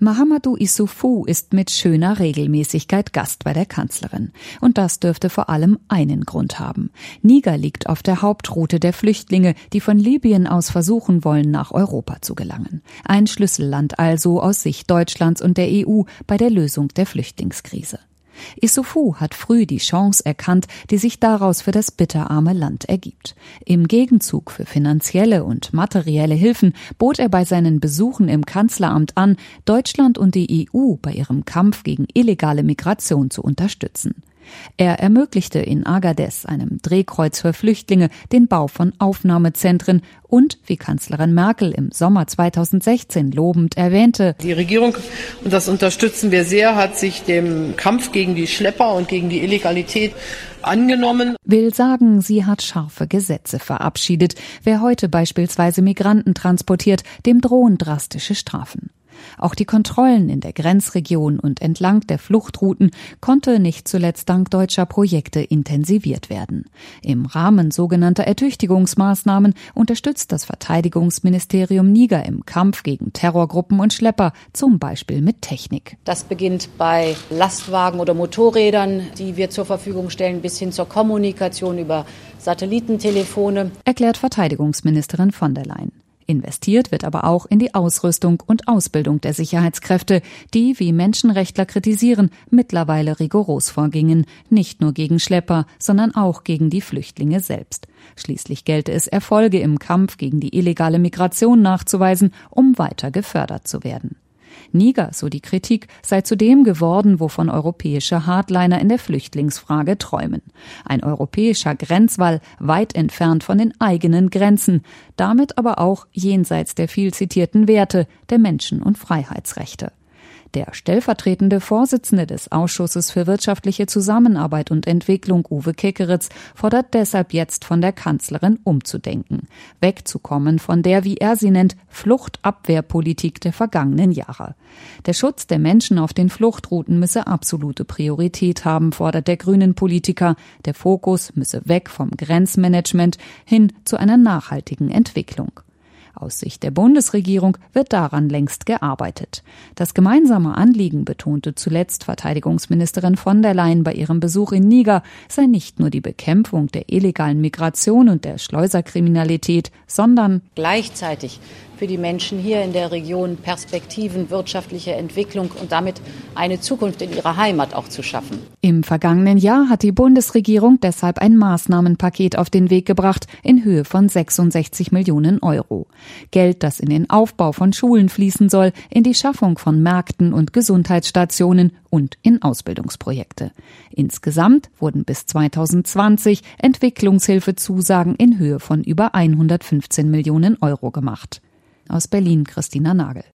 Mahamadou Issoufou ist mit schöner Regelmäßigkeit Gast bei der Kanzlerin. Und das dürfte vor allem einen Grund haben. Niger liegt auf der Hauptroute der Flüchtlinge, die von Libyen aus versuchen wollen, nach Europa zu gelangen. Ein Schlüsselland also aus Sicht Deutschlands und der EU bei der Lösung der Flüchtlingskrise. Issoufou hat früh die Chance erkannt, die sich daraus für das bitterarme Land ergibt. Im Gegenzug für finanzielle und materielle Hilfen bot er bei seinen Besuchen im Kanzleramt an, Deutschland und die EU bei ihrem Kampf gegen illegale Migration zu unterstützen. Er ermöglichte in Agadez, einem Drehkreuz für Flüchtlinge, den Bau von Aufnahmezentren und, wie Kanzlerin Merkel im Sommer 2016 lobend erwähnte, die Regierung, und das unterstützen wir sehr, hat sich dem Kampf gegen die Schlepper und gegen die Illegalität angenommen. Will sagen, sie hat scharfe Gesetze verabschiedet. Wer heute beispielsweise Migranten transportiert, dem drohen drastische Strafen. Auch die Kontrollen in der Grenzregion und entlang der Fluchtrouten konnte nicht zuletzt dank deutscher Projekte intensiviert werden. Im Rahmen sogenannter Ertüchtigungsmaßnahmen unterstützt das Verteidigungsministerium Niger im Kampf gegen Terrorgruppen und Schlepper, zum Beispiel mit Technik. Das beginnt bei Lastwagen oder Motorrädern, die wir zur Verfügung stellen, bis hin zur Kommunikation über Satellitentelefone, erklärt Verteidigungsministerin von der Leyen. Investiert wird aber auch in die Ausrüstung und Ausbildung der Sicherheitskräfte, die, wie Menschenrechtler kritisieren, mittlerweile rigoros vorgingen, nicht nur gegen Schlepper, sondern auch gegen die Flüchtlinge selbst. Schließlich gelte es, Erfolge im Kampf gegen die illegale Migration nachzuweisen, um weiter gefördert zu werden. Niger, so die Kritik, sei zu dem geworden, wovon europäische Hardliner in der Flüchtlingsfrage träumen. Ein europäischer Grenzwall weit entfernt von den eigenen Grenzen, damit aber auch jenseits der viel zitierten Werte der Menschen- und Freiheitsrechte. Der stellvertretende Vorsitzende des Ausschusses für wirtschaftliche Zusammenarbeit und Entwicklung, Uwe Kekeritz, fordert deshalb jetzt von der Kanzlerin umzudenken, wegzukommen von der, wie er sie nennt, Fluchtabwehrpolitik der vergangenen Jahre. Der Schutz der Menschen auf den Fluchtrouten müsse absolute Priorität haben, fordert der Grünen-Politiker. Der Fokus müsse weg vom Grenzmanagement hin zu einer nachhaltigen Entwicklung. Aus Sicht der Bundesregierung wird daran längst gearbeitet. Das gemeinsame Anliegen, betonte zuletzt Verteidigungsministerin von der Leyen bei ihrem Besuch in Niger, sei nicht nur die Bekämpfung der illegalen Migration und der Schleuserkriminalität, sondern gleichzeitig für die Menschen hier in der Region Perspektiven, wirtschaftliche Entwicklung und damit eine Zukunft in ihrer Heimat auch zu schaffen. Im vergangenen Jahr hat die Bundesregierung deshalb ein Maßnahmenpaket auf den Weg gebracht in Höhe von 66 Millionen Euro. Geld, das in den Aufbau von Schulen fließen soll, in die Schaffung von Märkten und Gesundheitsstationen und in Ausbildungsprojekte. Insgesamt wurden bis 2020 Entwicklungshilfezusagen in Höhe von über 115 Millionen Euro gemacht. Aus Berlin, Christina Nagel.